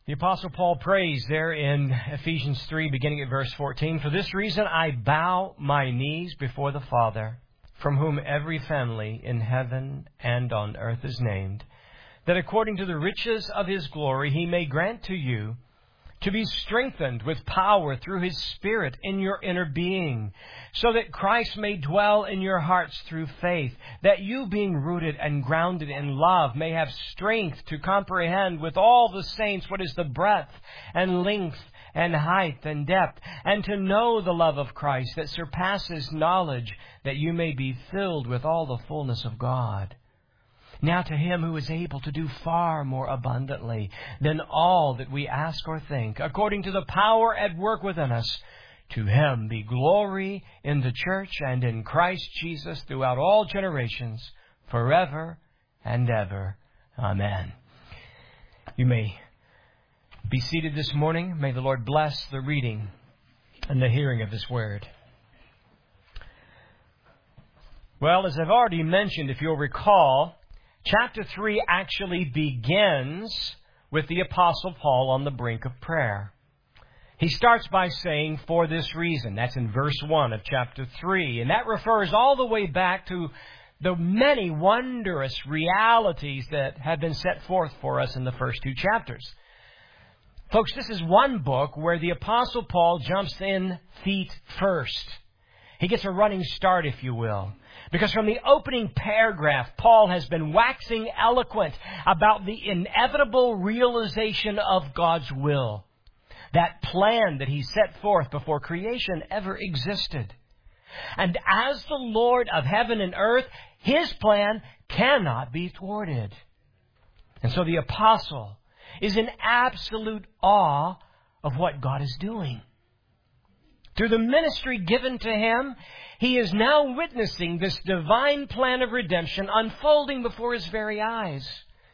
The Apostle Paul prays there in Ephesians 3, beginning at verse 14, "For this reason I bow my knees before the Father, from whom every family in heaven and on earth is named, that according to the riches of His glory He may grant to you to be strengthened with power through His Spirit in your inner being, so that Christ may dwell in your hearts through faith, that you, being rooted and grounded in love, may have strength to comprehend with all the saints what is the breadth and length and height and depth, and to know the love of Christ that surpasses knowledge, that you may be filled with all the fullness of God. Now to Him who is able to do far more abundantly than all that we ask or think, according to the power at work within us, to Him be glory in the church and in Christ Jesus throughout all generations, forever and ever. Amen." You may be seated this morning. May the Lord bless the reading and the hearing of His Word. Well, as I've already mentioned, if you'll recall, Chapter 3 actually begins with the Apostle Paul on the brink of prayer. He starts by saying, "For this reason." That's in verse 1 of chapter 3. And that refers all the way back to the many wondrous realities that have been set forth for us in the first two chapters. Folks, this is one book where the Apostle Paul jumps in feet first. He gets a running start, if you will. Because from the opening paragraph, Paul has been waxing eloquent about the inevitable realization of God's will. That plan that He set forth before creation ever existed. And as the Lord of heaven and earth, His plan cannot be thwarted. And so the apostle is in absolute awe of what God is doing. Through the ministry given to him, he is now witnessing this divine plan of redemption unfolding before his very eyes.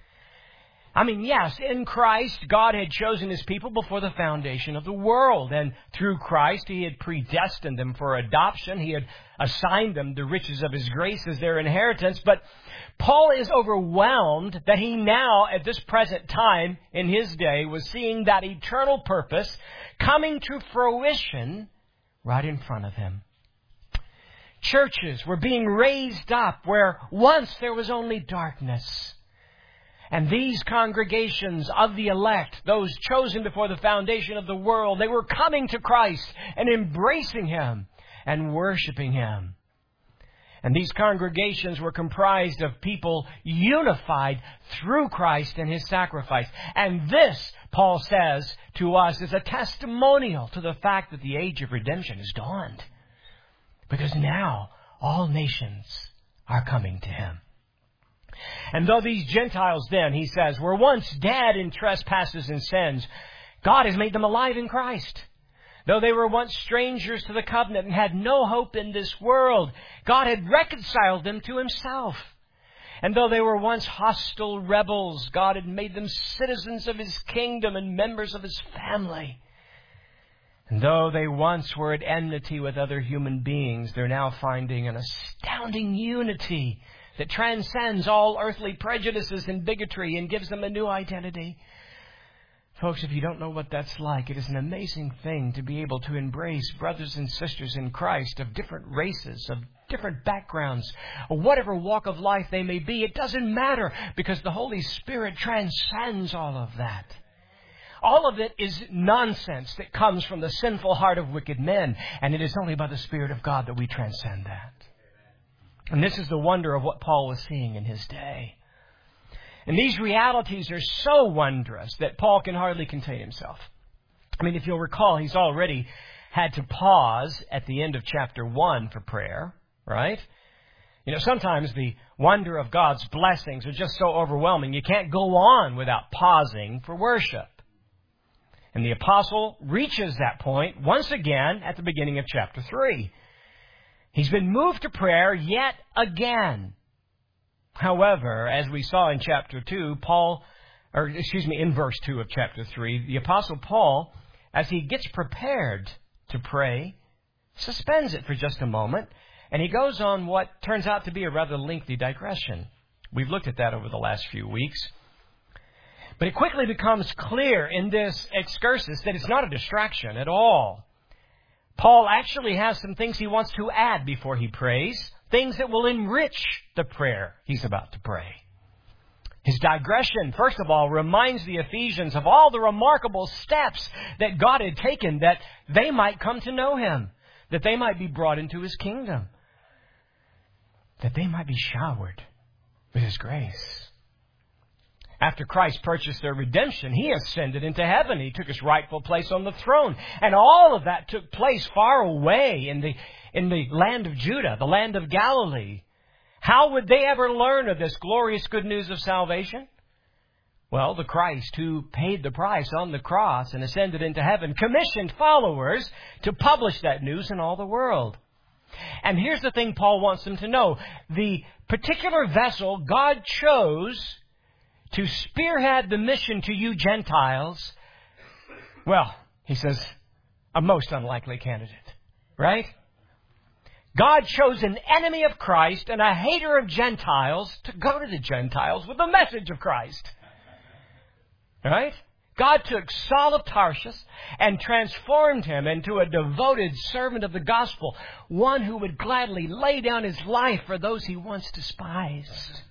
I mean, yes, in Christ, God had chosen His people before the foundation of the world. And through Christ, He had predestined them for adoption. He had assigned them the riches of His grace as their inheritance. But Paul is overwhelmed that he now, at this present time in his day, was seeing that eternal purpose coming to fruition right in front of him. Churches were being raised up where once there was only darkness. And these congregations of the elect, those chosen before the foundation of the world, they were coming to Christ and embracing Him and worshiping Him. And these congregations were comprised of people unified through Christ and His sacrifice. And this, Paul says to us, is a testimonial to the fact that the age of redemption has dawned. Because now all nations are coming to Him. And though these Gentiles then, he says, were once dead in trespasses and sins, God has made them alive in Christ. Though they were once strangers to the covenant and had no hope in this world, God had reconciled them to Himself. And though they were once hostile rebels, God had made them citizens of His kingdom and members of His family. And though they once were at enmity with other human beings, they're now finding an astounding unity that transcends all earthly prejudices and bigotry and gives them a new identity. Folks, if you don't know what that's like, it is an amazing thing to be able to embrace brothers and sisters in Christ of different races, of different backgrounds, or whatever walk of life they may be. It doesn't matter because the Holy Spirit transcends all of that. All of it is nonsense that comes from the sinful heart of wicked men, and it is only by the Spirit of God that we transcend that. And this is the wonder of what Paul was seeing in his day. And these realities are so wondrous that Paul can hardly contain himself. I mean, if you'll recall, he's already had to pause at the end of chapter 1 for prayer, right? You know, sometimes the wonder of God's blessings are just so overwhelming, you can't go on without pausing for worship. And the apostle reaches that point once again at the beginning of chapter 3. He's been moved to prayer yet again. However, as we saw in chapter 2, in verse 2 of chapter 3, the Apostle Paul, as he gets prepared to pray, suspends it for just a moment, and he goes on what turns out to be a rather lengthy digression. We've looked at that over the last few weeks. But it quickly becomes clear in this excursus that it's not a distraction at all. Paul actually has some things he wants to add before he prays, things that will enrich the prayer he's about to pray. His digression, first of all, reminds the Ephesians of all the remarkable steps that God had taken that they might come to know Him, that they might be brought into His kingdom, that they might be showered with His grace. After Christ purchased their redemption, He ascended into heaven. He took His rightful place on the throne. And all of that took place far away in the land of Judah, the land of Galilee. How would they ever learn of this glorious good news of salvation? Well, the Christ who paid the price on the cross and ascended into heaven commissioned followers to publish that news in all the world. And here's the thing Paul wants them to know. The particular vessel God chose to spearhead the mission to you Gentiles, well, he says, a most unlikely candidate, right? God chose an enemy of Christ and a hater of Gentiles to go to the Gentiles with the message of Christ. Right? God took Saul of Tarsus and transformed him into a devoted servant of the gospel, one who would gladly lay down his life for those he once despised.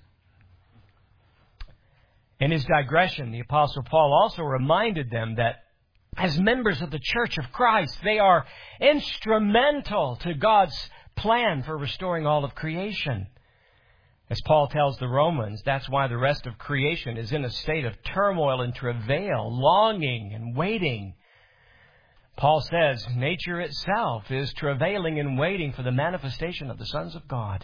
In his digression, the Apostle Paul also reminded them that as members of the Church of Christ, they are instrumental to God's plan for restoring all of creation. As Paul tells the Romans, that's why the rest of creation is in a state of turmoil and travail, longing and waiting. Paul says nature itself is travailing and waiting for the manifestation of the sons of God.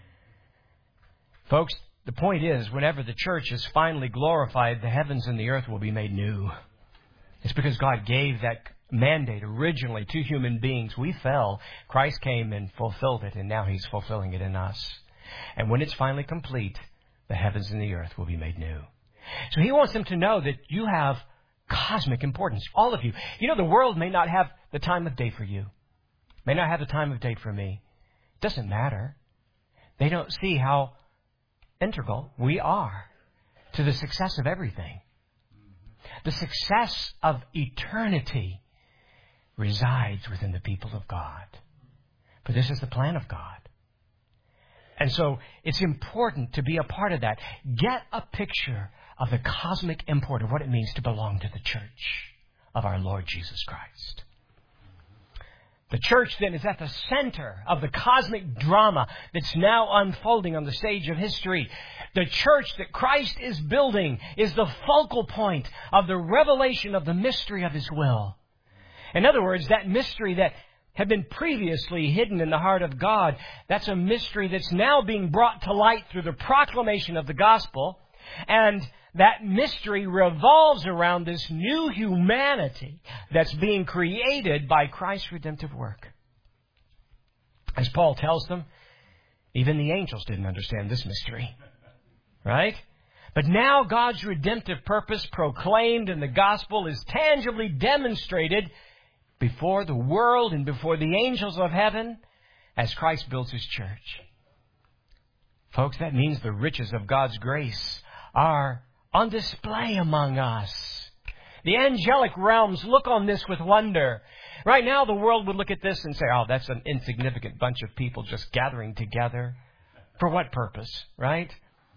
Folks, the point is, whenever the church is finally glorified, the heavens and the earth will be made new. It's because God gave that mandate originally to human beings. We fell. Christ came and fulfilled it, and now He's fulfilling it in us. And when it's finally complete, the heavens and the earth will be made new. So He wants them to know that you have cosmic importance, all of you. You know, the world may not have the time of day for you, may not have the time of day for me. It doesn't matter. They don't see how integral we are to the success of everything. The success of eternity resides within the people of God. For this is the plan of God. And so it's important to be a part of that. Get a picture of the cosmic import of what it means to belong to the church of our Lord Jesus Christ. The church, then, is at the center of the cosmic drama that's now unfolding on the stage of history. The church that Christ is building is the focal point of the revelation of the mystery of His will. In other words, that mystery that had been previously hidden in the heart of God, that's a mystery that's now being brought to light through the proclamation of the gospel. And that mystery revolves around this new humanity that's being created by Christ's redemptive work. As Paul tells them, even the angels didn't understand this mystery. Right? But now God's redemptive purpose proclaimed in the gospel is tangibly demonstrated before the world and before the angels of heaven as Christ builds His church. Folks, that means the riches of God's grace are on display among us. The angelic realms look on this with wonder. Right now, the world would look at this and say, oh, that's an insignificant bunch of people just gathering together. For what purpose, right?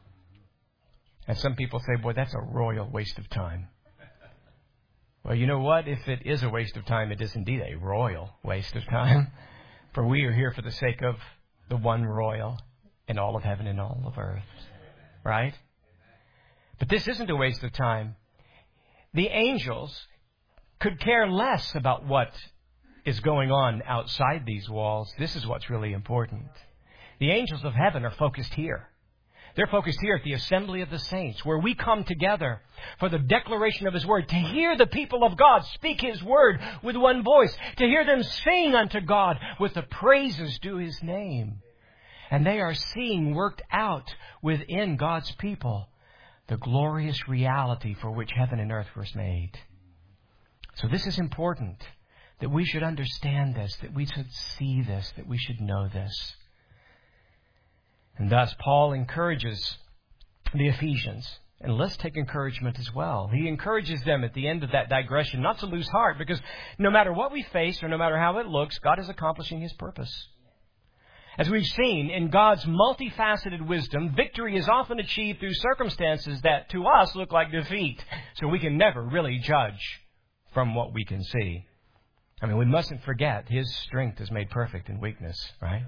And some people say, boy, that's a royal waste of time. Well, you know what? If it is a waste of time, it is indeed a royal waste of time. For we are here for the sake of the one royal in all of heaven and all of earth. Right? But this isn't a waste of time. The angels could care less about what is going on outside these walls. This is what's really important. The angels of heaven are focused here. They're focused here at the assembly of the saints, where we come together for the declaration of His word, to hear the people of God speak His word with one voice, to hear them sing unto God with the praises due His name. And they are seeing worked out within God's people the glorious reality for which heaven and earth was made. So this is important, that we should understand this, that we should see this, that we should know this. And thus Paul encourages the Ephesians And let's take encouragement as well. He encourages them at the end of that digression not to lose heart, because no matter what we face or no matter how it looks, God is accomplishing His purpose. As we've seen, in God's multifaceted wisdom, victory is often achieved through circumstances that to us look like defeat. So we can never really judge from what we can see. I mean, we mustn't forget His strength is made perfect in weakness, right?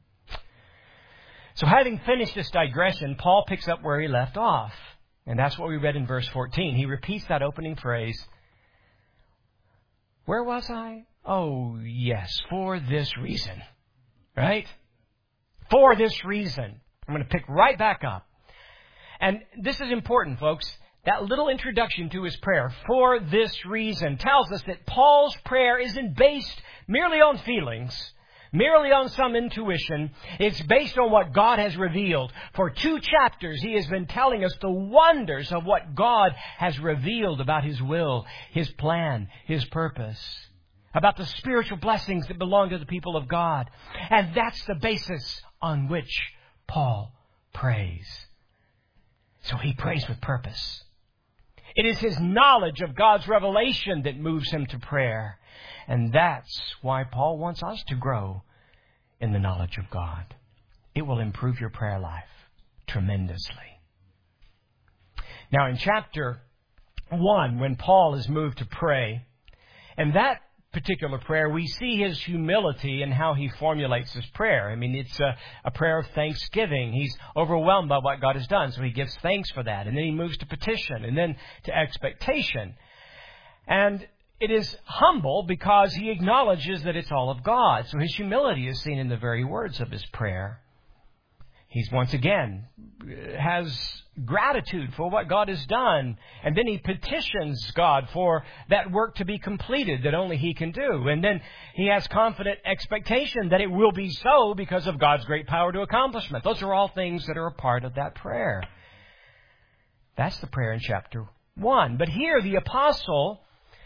So having finished this digression, Paul picks up where he left off. And that's what we read in verse 14. He repeats that opening phrase. Where was I? Oh, yes, for this reason. Right? For this reason. I'm going to pick right back up. And this is important, folks. That little introduction to his prayer, for this reason, tells us that Paul's prayer isn't based merely on feelings, merely on some intuition. It's based on what God has revealed. For 2 chapters, he has been telling us the wonders of what God has revealed about His will, His plan, His purpose, about the spiritual blessings that belong to the people of God. And that's the basis on which Paul prays. So he prays with purpose. It is his knowledge of God's revelation that moves him to prayer. And that's why Paul wants us to grow in the knowledge of God. It will improve your prayer life tremendously. Now in chapter 1, when Paul is moved to pray, and that particular prayer, we see his humility and how he formulates his prayer. I mean, it's a prayer of thanksgiving. He's overwhelmed by what God has done, so he gives thanks for that. And then he moves to petition, and then to expectation. And it is humble because he acknowledges that it's all of God. So his humility is seen in the very words of his prayer. He's once again has gratitude for what God has done. And then he petitions God for that work to be completed that only He can do. And then he has confident expectation that it will be so because of God's great power to accomplishment. Those are all things that are a part of that prayer. That's the prayer in chapter 1. But here the apostle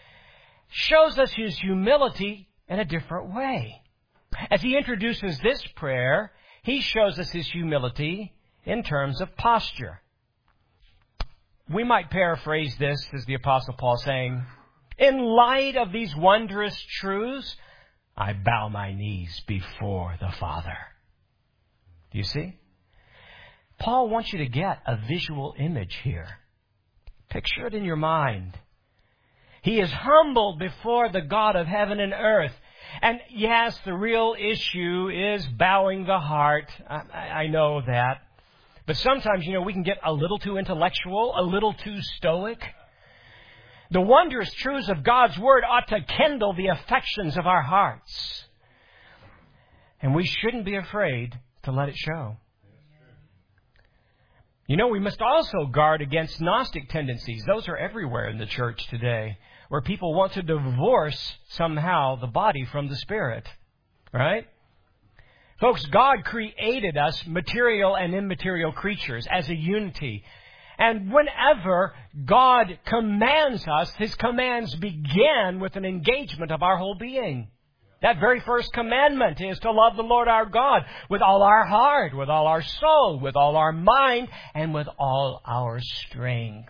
shows us his humility in a different way. As he introduces this prayer, he shows us his humility in terms of posture. We might paraphrase this as the Apostle Paul saying, in light of these wondrous truths, I bow my knees before the Father. Do you see? Paul wants you to get a visual image here. Picture it in your mind. He is humbled before the God of heaven and earth. And yes, the real issue is bowing the heart. I know that. But sometimes, we can get a little too intellectual, a little too stoic. The wondrous truths of God's Word ought to kindle the affections of our hearts. And we shouldn't be afraid to let it show. We must also guard against Gnostic tendencies. Those are everywhere in the church today, where people want to divorce somehow the body from the spirit. Right? Folks, God created us, material and immaterial creatures, as a unity. And whenever God commands us, His commands begin with an engagement of our whole being. That very first commandment is to love the Lord our God with all our heart, with all our soul, with all our mind, and with all our strength.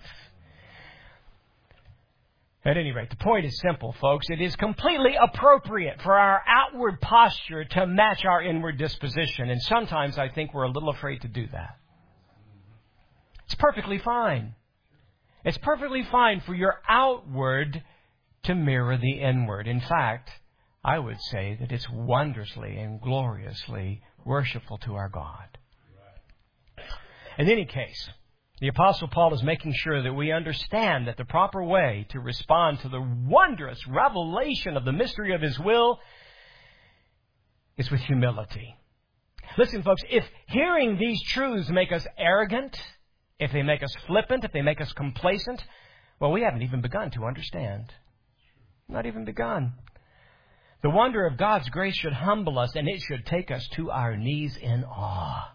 At any rate, the point is simple, folks. It is completely appropriate for our outward posture to match our inward disposition. And sometimes I think we're a little afraid to do that. It's perfectly fine. It's perfectly fine for your outward to mirror the inward. In fact, I would say that it's wondrously and gloriously worshipful to our God. In any case, the Apostle Paul is making sure that we understand that the proper way to respond to the wondrous revelation of the mystery of His will is with humility. Listen, folks, if hearing these truths make us arrogant, if they make us flippant, if they make us complacent, well, we haven't even begun to understand. Not even begun. The wonder of God's grace should humble us, and it should take us to our knees in awe.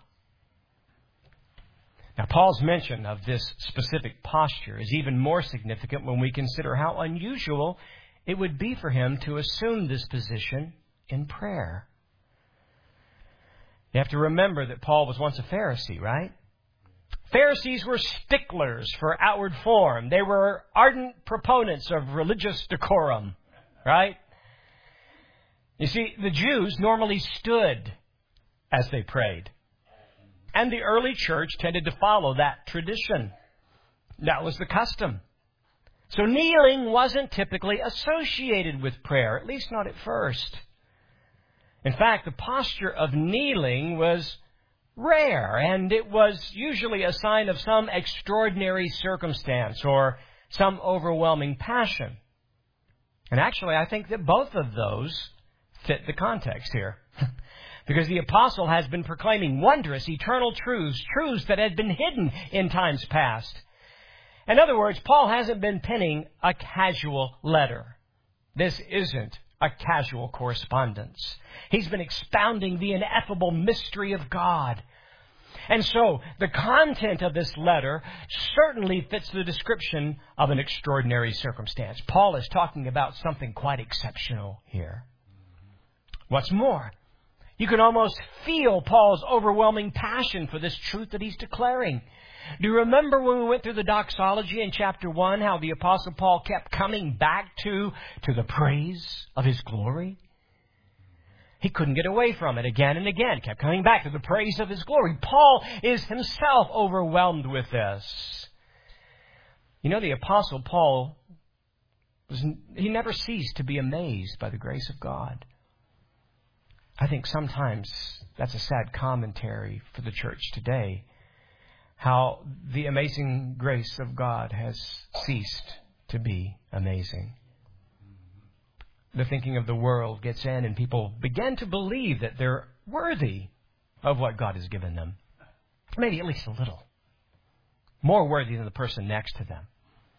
Now, Paul's mention of this specific posture is even more significant when we consider how unusual it would be for him to assume this position in prayer. You have to remember that Paul was once a Pharisee, right? Pharisees were sticklers for outward form. They were ardent proponents of religious decorum, right? You see, the Jews normally stood as they prayed. And the early church tended to follow that tradition. That was the custom. So kneeling wasn't typically associated with prayer, at least not at first. In fact, the posture of kneeling was rare, and it was usually a sign of some extraordinary circumstance or some overwhelming passion. And actually, I think that both of those fit the context here. Because the apostle has been proclaiming wondrous, eternal truths that had been hidden in times past. In other words, Paul hasn't been penning a casual letter. This isn't a casual correspondence. He's been expounding the ineffable mystery of God. And so, the content of this letter certainly fits the description of an extraordinary circumstance. Paul is talking about something quite exceptional here. What's more, you can almost feel Paul's overwhelming passion for this truth that he's declaring. Do you remember when we went through the doxology in chapter 1, how the Apostle Paul kept coming back to the praise of his glory? He couldn't get away from it again and again. Kept coming back to the praise of his glory. Paul is himself overwhelmed with this. You know, the Apostle Paul, he never ceased to be amazed by the grace of God. I think sometimes that's a sad commentary for the church today. How the amazing grace of God has ceased to be amazing. The thinking of the world gets in and people begin to believe that they're worthy of what God has given them. Maybe at least a little. More worthy than the person next to them.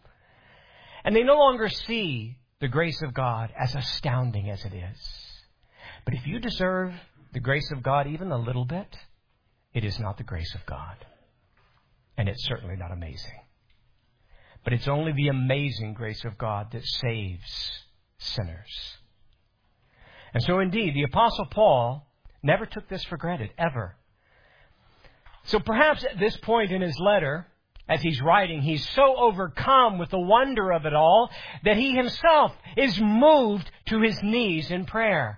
And they no longer see the grace of God as astounding as it is. But if you deserve the grace of God even a little bit, it is not the grace of God. And it's certainly not amazing. But it's only the amazing grace of God that saves sinners. And so indeed, the Apostle Paul never took this for granted, ever. So perhaps at this point in his letter, as he's writing, he's so overcome with the wonder of it all that he himself is moved to his knees in prayer.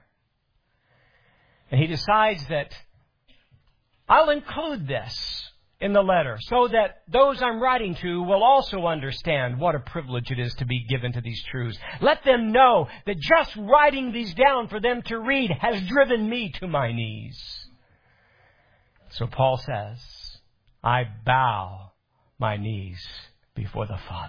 And he decides that I'll include this in the letter so that those I'm writing to will also understand what a privilege it is to be given to these truths. Let them know that just writing these down for them to read has driven me to my knees. So Paul says, I bow my knees before the Father.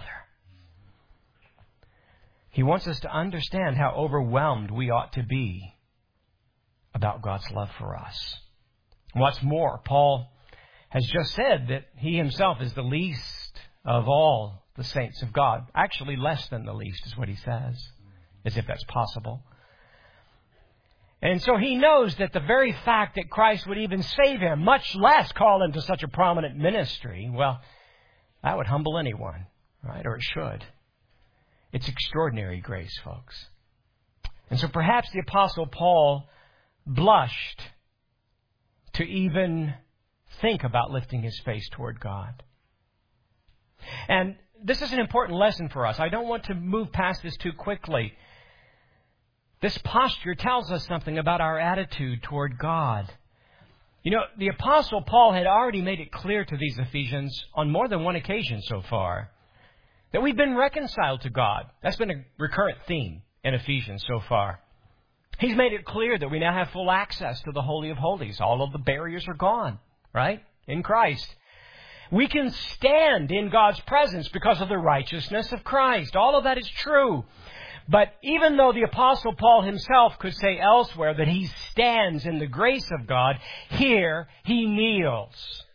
He wants us to understand how overwhelmed we ought to be about God's love for us. What's more, Paul has just said that he himself is the least of all the saints of God. Actually, less than the least is what he says, as if that's possible. And so he knows that the very fact that Christ would even save him, much less call him to such a prominent ministry, well, that would humble anyone, right? Or it should. It's extraordinary grace, folks. And so perhaps the Apostle Paul blushed to even think about lifting his face toward God. And this is an important lesson for us. I don't want to move past this too quickly. This posture tells us something about our attitude toward God. You know, the Apostle Paul had already made it clear to these Ephesians on more than one occasion so far that we've been reconciled to God. That's been a recurrent theme in Ephesians so far. He's made it clear that we now have full access to the Holy of Holies. All of the barriers are gone, right? In Christ. We can stand in God's presence because of the righteousness of Christ. All of that is true. But even though the Apostle Paul himself could say elsewhere that he stands in the grace of God, here he kneels.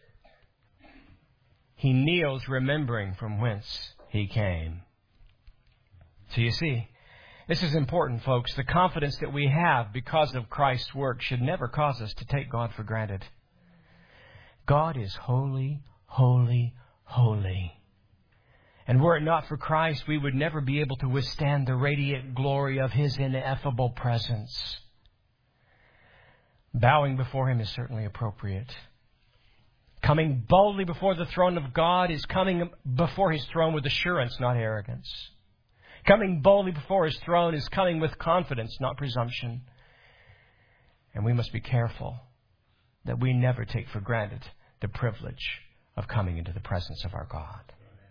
He kneels remembering from whence he came. So you see, this is important, folks. The confidence that we have because of Christ's work should never cause us to take God for granted. God is holy, holy, holy. And were it not for Christ, we would never be able to withstand the radiant glory of His ineffable presence. Bowing before Him is certainly appropriate. Coming boldly before the throne of God is coming before His throne with assurance, not arrogance. Coming boldly before His throne is coming with confidence, not presumption. And we must be careful that we never take for granted the privilege of coming into the presence of our God.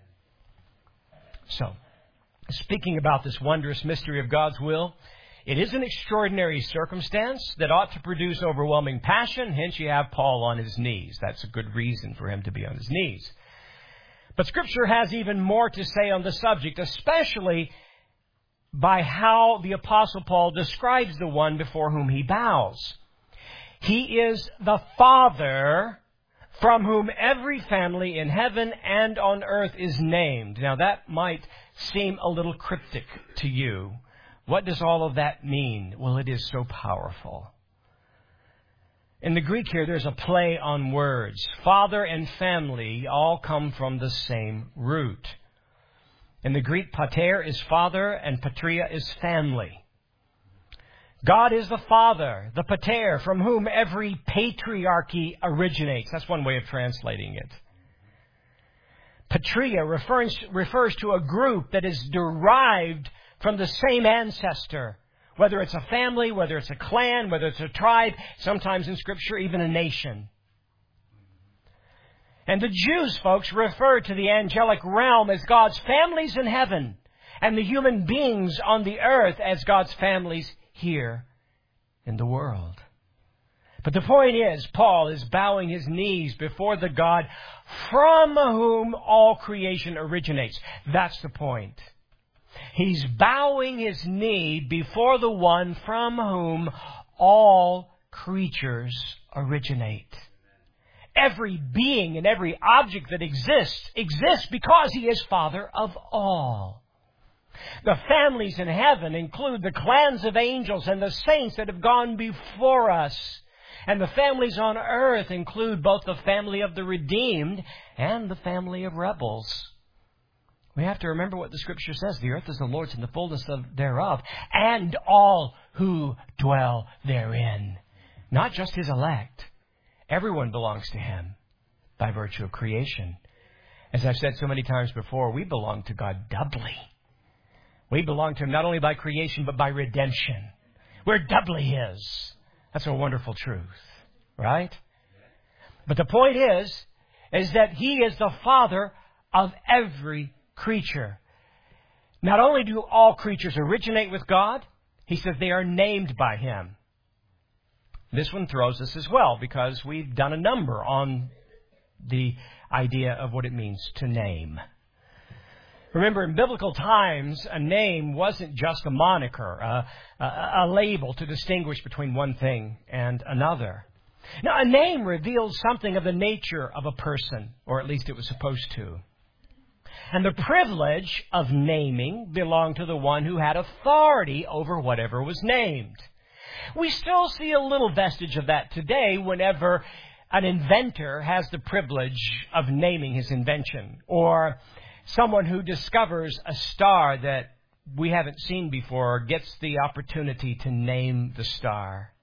So, speaking about this wondrous mystery of God's will, it is an extraordinary circumstance that ought to produce overwhelming passion. Hence, you have Paul on his knees. That's a good reason for him to be on his knees. But Scripture has even more to say on the subject, especially by how the Apostle Paul describes the one before whom he bows. He is the Father from whom every family in heaven and on earth is named. Now, that might seem a little cryptic to you. What does all of that mean? Well, it is so powerful. In the Greek here, there's a play on words. Father and family all come from the same root. In the Greek, pater is father and patria is family. God is the Father, the pater, from whom every patriarchy originates. That's one way of translating it. Patria refers to a group that is derived from the same ancestor, whether it's a family, whether it's a clan, whether it's a tribe, sometimes in Scripture, even a nation. And the Jews, folks, refer to the angelic realm as God's families in heaven, and the human beings on the earth as God's families here in the world. But the point is, Paul is bowing his knees before the God from whom all creation originates. That's the point. He's bowing his knee before the one from whom all creatures originate. Every being and every object that exists because He is Father of all. The families in heaven include the clans of angels and the saints that have gone before us. And the families on earth include both the family of the redeemed and the family of rebels. We have to remember what the Scripture says. The earth is the Lord's and the fullness thereof, and all who dwell therein. Not just His elect. Everyone belongs to Him by virtue of creation. As I've said so many times before, we belong to God doubly. We belong to Him not only by creation, but by redemption. We're doubly His. That's a wonderful truth, right? But the point is that He is the Father of every creature. Not only do all creatures originate with God, he says they are named by Him. This one throws us as well, because we've done a number on the idea of what it means to name. Remember, in biblical times, a name wasn't just a moniker, a label to distinguish between one thing and another. Now, a name reveals something of the nature of a person, or at least it was supposed to. And the privilege of naming belonged to the one who had authority over whatever was named. We still see a little vestige of that today whenever an inventor has the privilege of naming his invention, or someone who discovers a star that we haven't seen before gets the opportunity to name the star.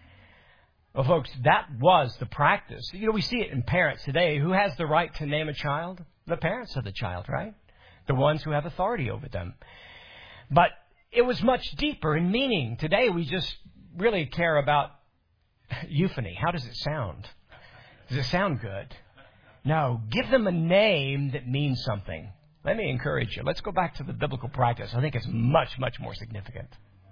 Well, folks, that was the practice. You know, we see it in parents today. Who has the right to name a child? The parents of the child, right? The ones who have authority over them. But it was much deeper in meaning. Today we just really care about euphony. How does it sound? Does it sound good? No, give them a name that means something. Let me encourage you. Let's go back to the biblical practice. I think it's much, much more significant.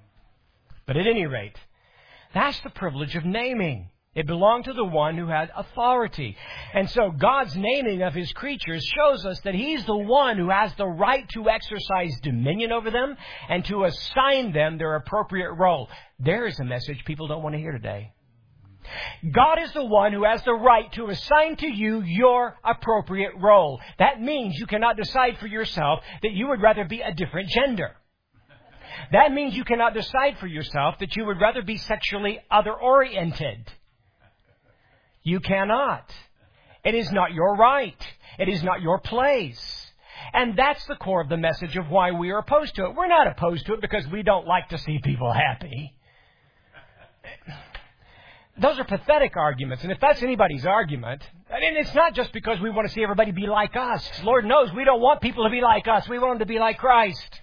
But at any rate, that's the privilege of naming. It belonged to the one who had authority. And so God's naming of His creatures shows us that He's the one who has the right to exercise dominion over them and to assign them their appropriate role. There is a message people don't want to hear today. God is the one who has the right to assign to you your appropriate role. That means you cannot decide for yourself that you would rather be a different gender. That means you cannot decide for yourself that you would rather be sexually other-oriented. You cannot. It is not your right. It is not your place. And that's the core of the message of why we are opposed to it. We're not opposed to it because we don't like to see people happy. Those are pathetic arguments. And if that's anybody's argument, I mean, it's not just because we want to see everybody be like us. Lord knows we don't want people to be like us. We want them to be like Christ.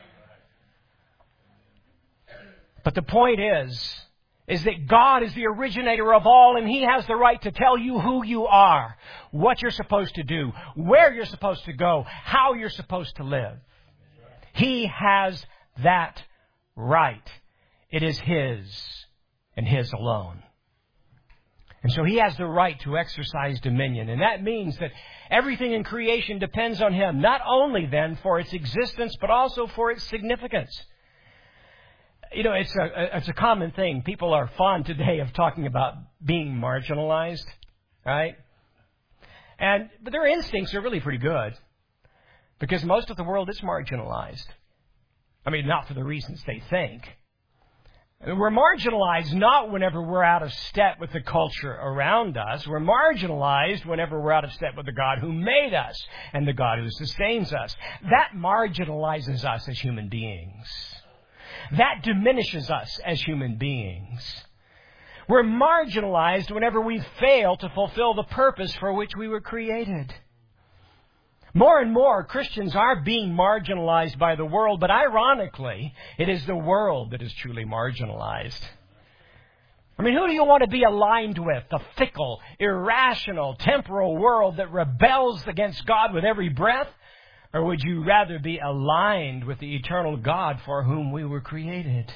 But the point is that God is the originator of all, and He has the right to tell you who you are, what you're supposed to do, where you're supposed to go, how you're supposed to live. He has that right. It is His and His alone. And so He has the right to exercise dominion. And that means that everything in creation depends on Him, not only then for its existence, but also for its significance. You know, it's a common thing. People are fond today of talking about being marginalized, right? But their instincts are really pretty good, because most of the world is marginalized. I mean, not for the reasons they think. We're marginalized not whenever we're out of step with the culture around us. We're marginalized whenever we're out of step with the God who made us and the God who sustains us. That marginalizes us as human beings. That diminishes us as human beings. We're marginalized whenever we fail to fulfill the purpose for which we were created. More and more, Christians are being marginalized by the world, but ironically, it is the world that is truly marginalized. I mean, who do you want to be aligned with? The fickle, irrational, temporal world that rebels against God with every breath? Or would you rather be aligned with the eternal God for whom we were created?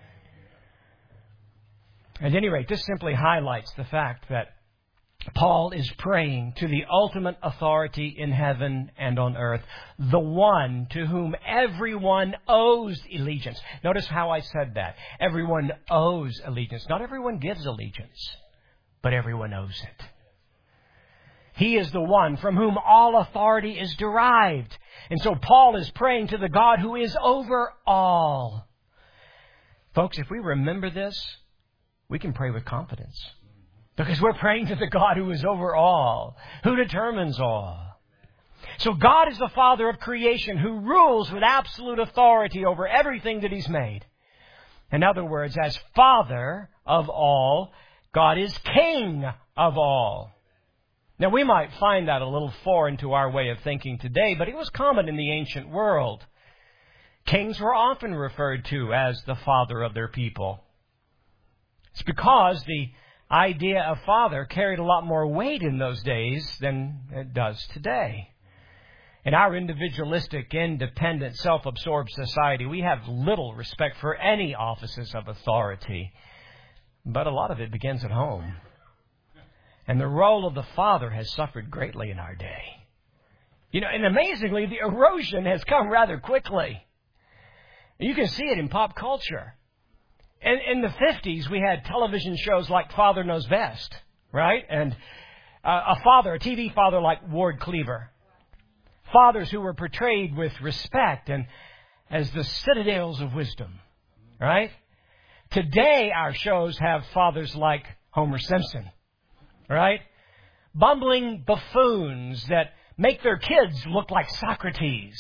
At any rate, this simply highlights the fact that Paul is praying to the ultimate authority in heaven and on earth, the one to whom everyone owes allegiance. Notice how I said that. Everyone owes allegiance. Not everyone gives allegiance, but everyone owes it. He is the one from whom all authority is derived. And so Paul is praying to the God who is over all. Folks, if we remember this, we can pray with confidence. Because we're praying to the God who is over all, who determines all. So God is the Father of creation who rules with absolute authority over everything that He's made. In other words, as Father of all, God is King of all. Now, we might find that a little foreign to our way of thinking today, but it was common in the ancient world. Kings were often referred to as the father of their people. It's because the idea of father carried a lot more weight in those days than it does today. In our individualistic, independent, self-absorbed society, we have little respect for any offices of authority. But a lot of it begins at home. And the role of the father has suffered greatly in our day. You know, and amazingly, the erosion has come rather quickly. You can see it in pop culture. In the 50s, we had television shows like Father Knows Best, right? And a TV father like Ward Cleaver. Fathers who were portrayed with respect and as the citadels of wisdom, right? Today, our shows have fathers like Homer Simpson. Right? Bumbling buffoons that make their kids look like Socrates.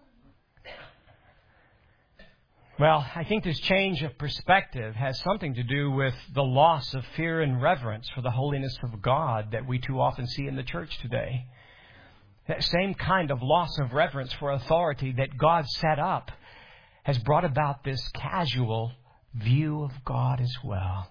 Well, I think this change of perspective has something to do with the loss of fear and reverence for the holiness of God that we too often see in the church today. That same kind of loss of reverence for authority that God set up has brought about this casual view of God as well.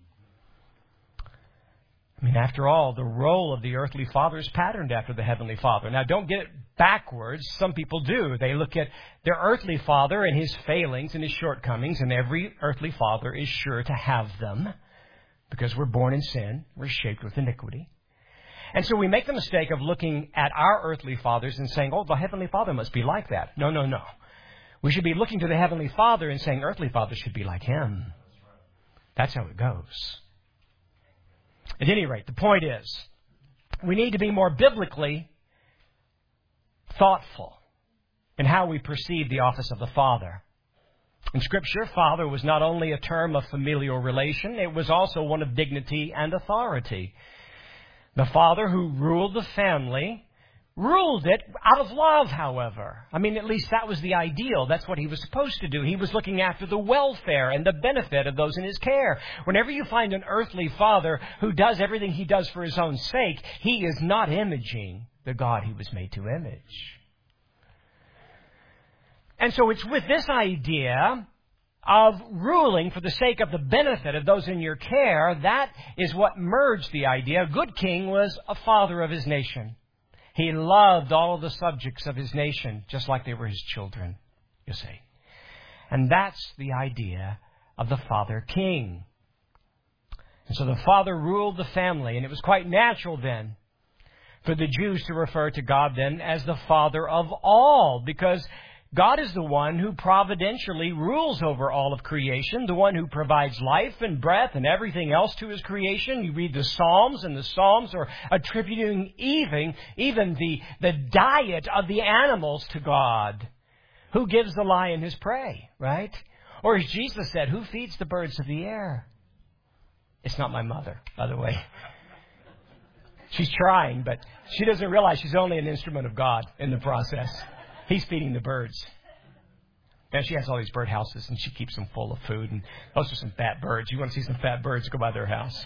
I mean, after all, the role of the earthly father is patterned after the heavenly Father. Now, don't get it backwards. Some people do. They look at their earthly father and his failings and his shortcomings, and every earthly father is sure to have them because we're born in sin. We're shaped with iniquity. And so we make the mistake of looking at our earthly fathers and saying, oh, the heavenly Father must be like that. No, no, no. We should be looking to the heavenly Father and saying earthly fathers should be like Him. That's how it goes. At any rate, the point is, we need to be more biblically thoughtful in how we perceive the office of the Father. In Scripture, Father was not only a term of familial relation, it was also one of dignity and authority. The father who ruled the family ruled it out of love, however. I mean, at least that was the ideal. That's what he was supposed to do. He was looking after the welfare and the benefit of those in his care. Whenever you find an earthly father who does everything he does for his own sake, he is not imaging the God he was made to image. And so it's with this idea of ruling for the sake of the benefit of those in your care, that is what merged the idea. A good king was a father of his nation. He loved all of the subjects of his nation, just like they were his children, you see. And that's the idea of the father king. And so the father ruled the family, and it was quite natural then for the Jews to refer to God then as the father of all, because God is the one who providentially rules over all of creation, the one who provides life and breath and everything else to his creation. You read the Psalms, and the Psalms are attributing even the diet of the animals to God. Who gives the lion his prey, right? Or as Jesus said, who feeds the birds of the air? It's not my mother, by the way. She's trying, but she doesn't realize she's only an instrument of God in the process. He's feeding the birds. And she has all these bird houses, and she keeps them full of food. And those are some fat birds. You want to see some fat birds, go by their house.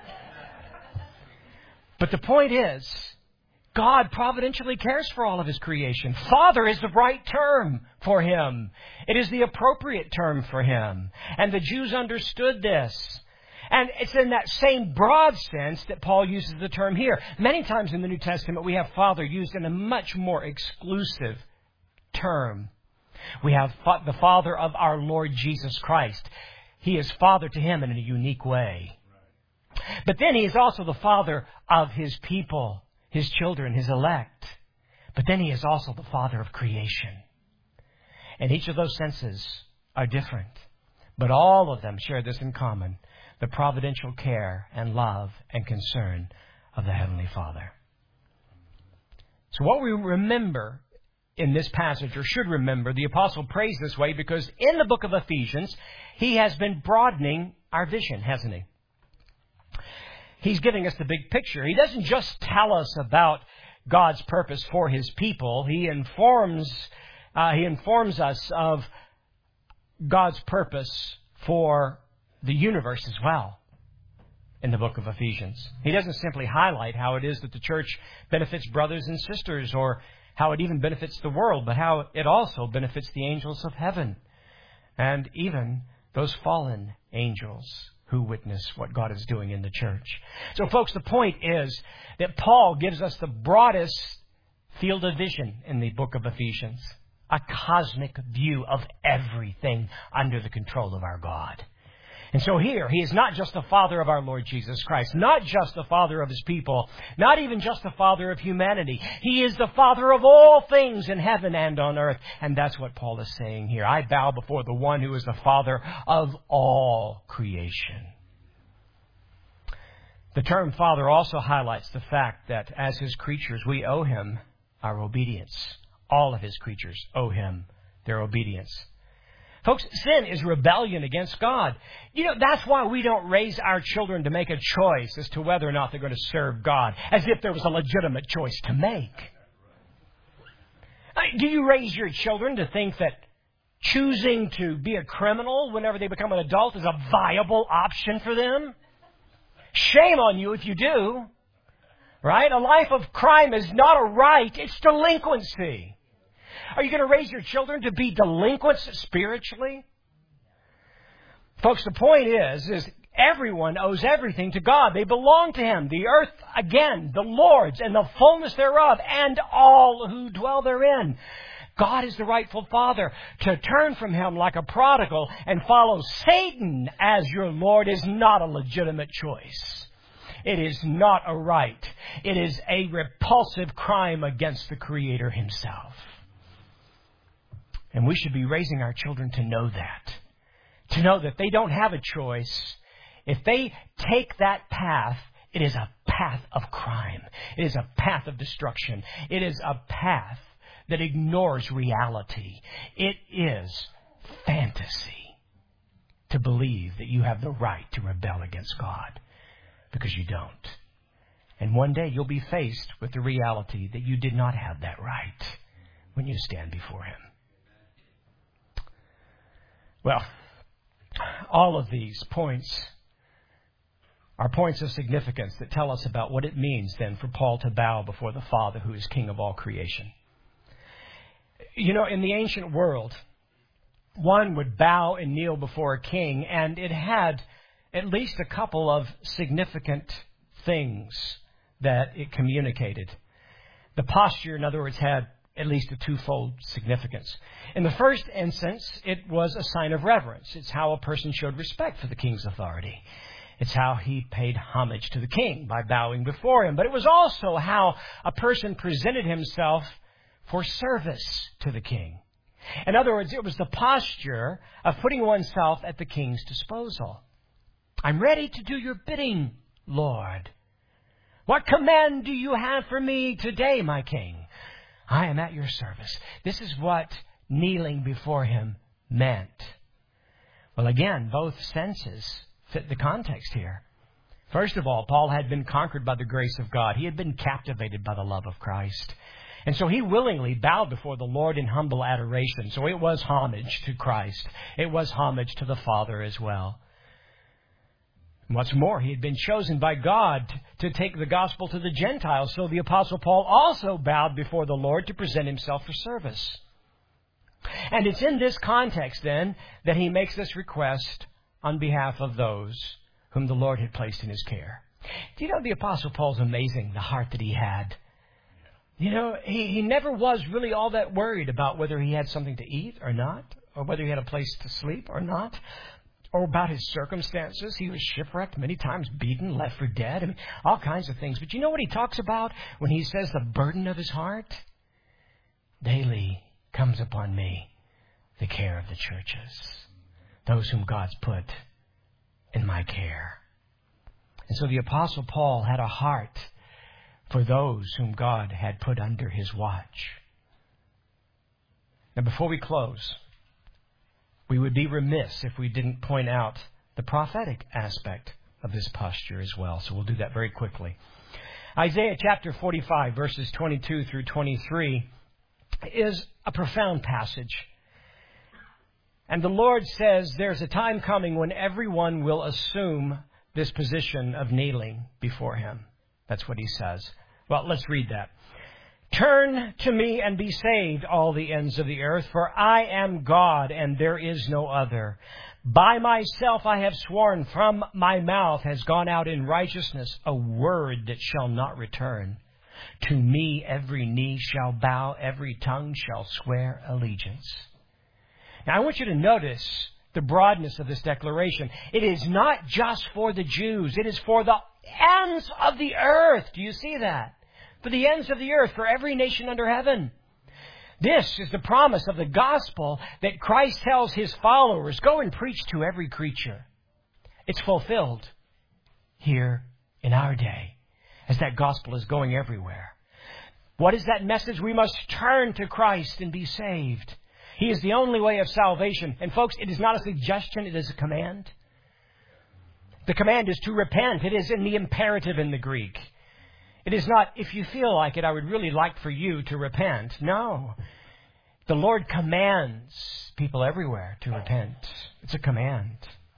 But the point is, God providentially cares for all of his creation. Father is the right term for him. It is the appropriate term for him. And the Jews understood this. And it's in that same broad sense that Paul uses the term here. Many times in the New Testament, we have Father used in a much more exclusive term. We have the Father of our Lord Jesus Christ. He is Father to him in a unique way. But then he is also the Father of his people, his children, his elect. But then he is also the Father of creation. And each of those senses are different. But all of them share this in common: the providential care and love and concern of the Heavenly Father. So what we remember in this passage, or should remember, the apostle prays this way because in the book of Ephesians, he has been broadening our vision, hasn't he? He's giving us the big picture. He doesn't just tell us about God's purpose for his people. He informs us of God's purpose for the universe as well in the book of Ephesians. He doesn't simply highlight how it is that the church benefits brothers and sisters, or how it even benefits the world, but how it also benefits the angels of heaven and even those fallen angels who witness what God is doing in the church. So, folks, the point is that Paul gives us the broadest field of vision in the book of Ephesians, a cosmic view of everything under the control of our God. And so here, he is not just the Father of our Lord Jesus Christ, not just the Father of his people, not even just the Father of humanity. He is the Father of all things in heaven and on earth. And that's what Paul is saying here. I bow before the one who is the Father of all creation. The term Father also highlights the fact that as his creatures, we owe him our obedience. All of his creatures owe him their obedience. Folks, sin is rebellion against God. You know, that's why we don't raise our children to make a choice as to whether or not they're going to serve God, as if there was a legitimate choice to make. Do you raise your children to think that choosing to be a criminal whenever they become an adult is a viable option for them? Shame on you if you do. Right? A life of crime is not a right, it's delinquency. Are you going to raise your children to be delinquents spiritually? Folks, the point is everyone owes everything to God. They belong to him. The earth, again, the Lord's, and the fullness thereof, and all who dwell therein. God is the rightful Father. To turn from him like a prodigal and follow Satan as your Lord is not a legitimate choice. It is not a right. It is a repulsive crime against the Creator himself. And we should be raising our children to know that. To know that they don't have a choice. If they take that path, it is a path of crime. It is a path of destruction. It is a path that ignores reality. It is fantasy to believe that you have the right to rebel against God, because you don't. And one day you'll be faced with the reality that you did not have that right when you stand before Him. Well, all of these points are points of significance that tell us about what it means then for Paul to bow before the Father who is King of all creation. You know, in the ancient world, one would bow and kneel before a king, and it had at least a couple of significant things that it communicated. The posture, in other words, had at least a twofold significance. In the first instance, it was a sign of reverence. It's how a person showed respect for the king's authority. It's how he paid homage to the king by bowing before him. But it was also how a person presented himself for service to the king. In other words, it was the posture of putting oneself at the king's disposal. I'm ready to do your bidding, Lord. What command do you have for me today, my king? I am at your service. This is what kneeling before him meant. Well, again, both senses fit the context here. First of all, Paul had been conquered by the grace of God. He had been captivated by the love of Christ. And so he willingly bowed before the Lord in humble adoration. So it was homage to Christ. It was homage to the Father as well. What's more, he had been chosen by God to take the gospel to the Gentiles. So the Apostle Paul also bowed before the Lord to present himself for service. And it's in this context, then, that he makes this request on behalf of those whom the Lord had placed in his care. Do you know the Apostle Paul's amazing, the heart that he had? You know, he never was really all that worried about whether he had something to eat or not, or whether he had a place to sleep or not, or about his circumstances. He was shipwrecked, many times beaten, left for dead, and all kinds of things. But you know what he talks about when he says the burden of his heart? Daily comes upon me the care of the churches, those whom God's put in my care. And so the Apostle Paul had a heart for those whom God had put under his watch. Now, before we close, we would be remiss if we didn't point out the prophetic aspect of this posture as well. So we'll do that very quickly. Isaiah chapter 45, verses 22 through 23, is a profound passage. And the Lord says there's a time coming when everyone will assume this position of kneeling before Him. That's what He says. Well, let's read that. Turn to me and be saved, all the ends of the earth, for I am God and there is no other. By myself I have sworn, from my mouth has gone out in righteousness a word that shall not return. To me every knee shall bow, every tongue shall swear allegiance. Now I want you to notice the broadness of this declaration. It is not just for the Jews. It is for the ends of the earth. Do you see that? For the ends of the earth, for every nation under heaven. This is the promise of the gospel that Christ tells His followers, go and preach to every creature. It's fulfilled here in our day as that gospel is going everywhere. What is that message? We must turn to Christ and be saved. He is the only way of salvation. And folks, it is not a suggestion, it is a command. The command is to repent. It is in the imperative in the Greek. It is not, if you feel like it, I would really like for you to repent. No. The Lord commands people everywhere to repent. It's a command.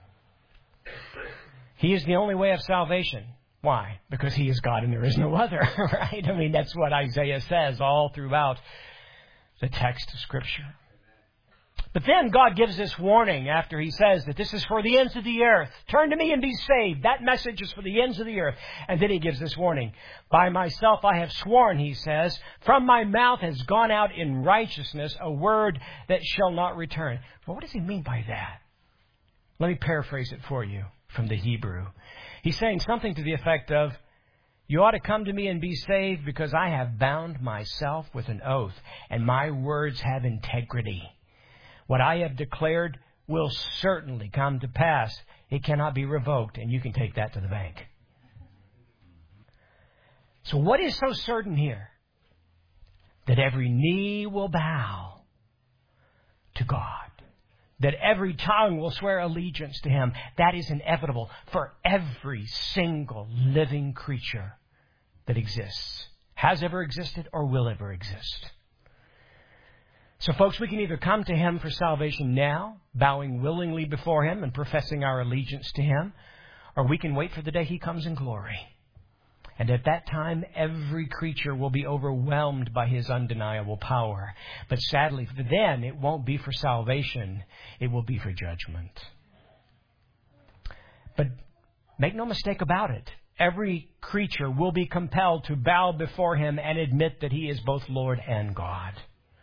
He is the only way of salvation. Why? Because He is God and there is no other, right? I mean, that's what Isaiah says all throughout the text of Scripture. But then God gives this warning after He says that this is for the ends of the earth. Turn to me and be saved. That message is for the ends of the earth. And then He gives this warning. By myself I have sworn, He says, from my mouth has gone out in righteousness a word that shall not return. Well, what does He mean by that? Let me paraphrase it for you from the Hebrew. He's saying something to the effect of, you ought to come to me and be saved because I have bound myself with an oath and my words have integrity. What I have declared will certainly come to pass. It cannot be revoked, and you can take that to the bank. So what is so certain here? That every knee will bow to God. That every tongue will swear allegiance to Him. That is inevitable for every single living creature that exists, has ever existed, or will ever exist. So, folks, we can either come to Him for salvation now, bowing willingly before Him and professing our allegiance to Him, or we can wait for the day He comes in glory. And at that time, every creature will be overwhelmed by His undeniable power. But sadly, then it won't be for salvation. It will be for judgment. But make no mistake about it. Every creature will be compelled to bow before Him and admit that He is both Lord and God.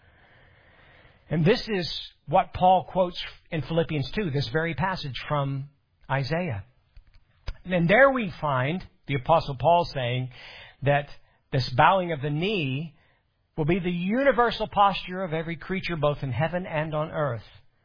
And this is what Paul quotes in Philippians 2, this very passage from Isaiah. And there we find the Apostle Paul saying that this bowing of the knee will be the universal posture of every creature, both in heaven and on earth.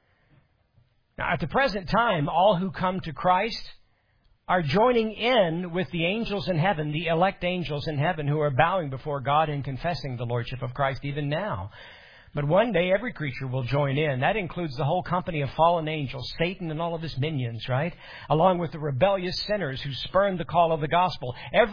Now, at the present time, all who come to Christ are joining in with the angels in heaven, the elect angels in heaven, who are bowing before God and confessing the Lordship of Christ even now. But one day every creature will join in. That includes the whole company of fallen angels, Satan and all of his minions, right? Along with the rebellious sinners who spurned the call of the gospel.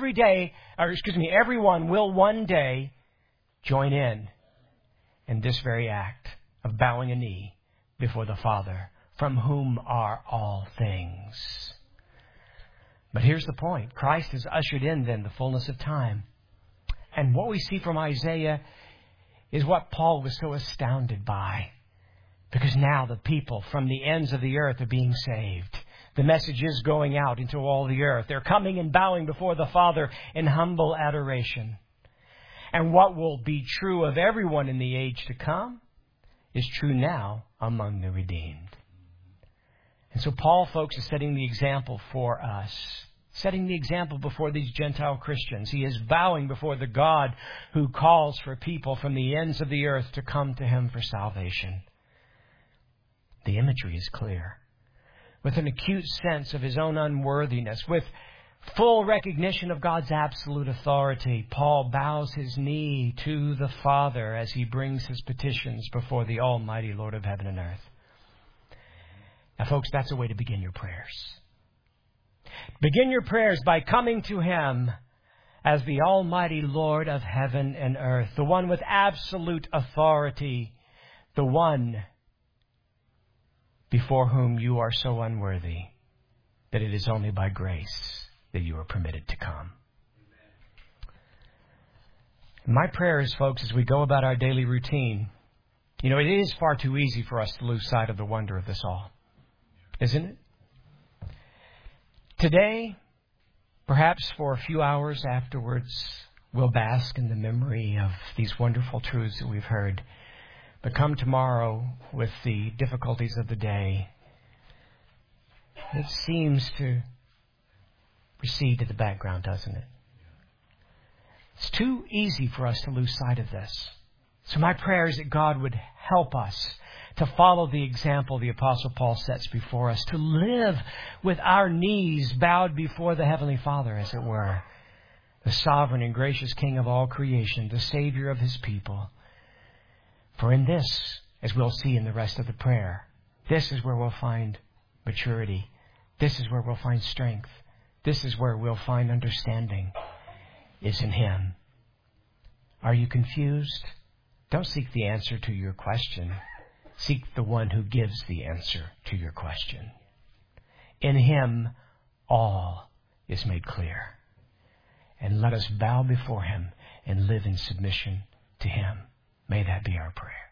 Everyone will one day join in this very act of bowing a knee before the Father, from whom are all things. But here's the point. Christ has ushered in then the fullness of time. And what we see from Isaiah is what Paul was so astounded by. Because now the people from the ends of the earth are being saved. The message is going out into all the earth. They're coming and bowing before the Father in humble adoration. And what will be true of everyone in the age to come is true now among the redeemed. And so Paul, folks, is setting the example for us. Setting the example before these Gentile Christians. He is bowing before the God who calls for people from the ends of the earth to come to Him for salvation. The imagery is clear. With an acute sense of his own unworthiness, with full recognition of God's absolute authority, Paul bows his knee to the Father as he brings his petitions before the Almighty Lord of heaven and earth. Now, folks, that's a way to begin your prayers. Begin your prayers by coming to Him as the Almighty Lord of heaven and earth, the one with absolute authority, the one before whom you are so unworthy that it is only by grace that you are permitted to come. My prayer is, folks, as we go about our daily routine, it is far too easy for us to lose sight of the wonder of this all, isn't it? Today, perhaps for a few hours afterwards, we'll bask in the memory of these wonderful truths that we've heard. But come tomorrow with the difficulties of the day, it seems to recede to the background, doesn't it? It's too easy for us to lose sight of this. So my prayer is that God would help us to follow the example the Apostle Paul sets before us, to live with our knees bowed before the Heavenly Father, as it were, the sovereign and gracious King of all creation, the Savior of His people. For in this, as we'll see in the rest of the prayer, this is where we'll find maturity. This is where we'll find strength. This is where we'll find understanding, is in Him. Are you confused? Don't seek the answer to your question. Seek the one who gives the answer to your question. In Him, all is made clear. And let us bow before Him and live in submission to Him. May that be our prayer.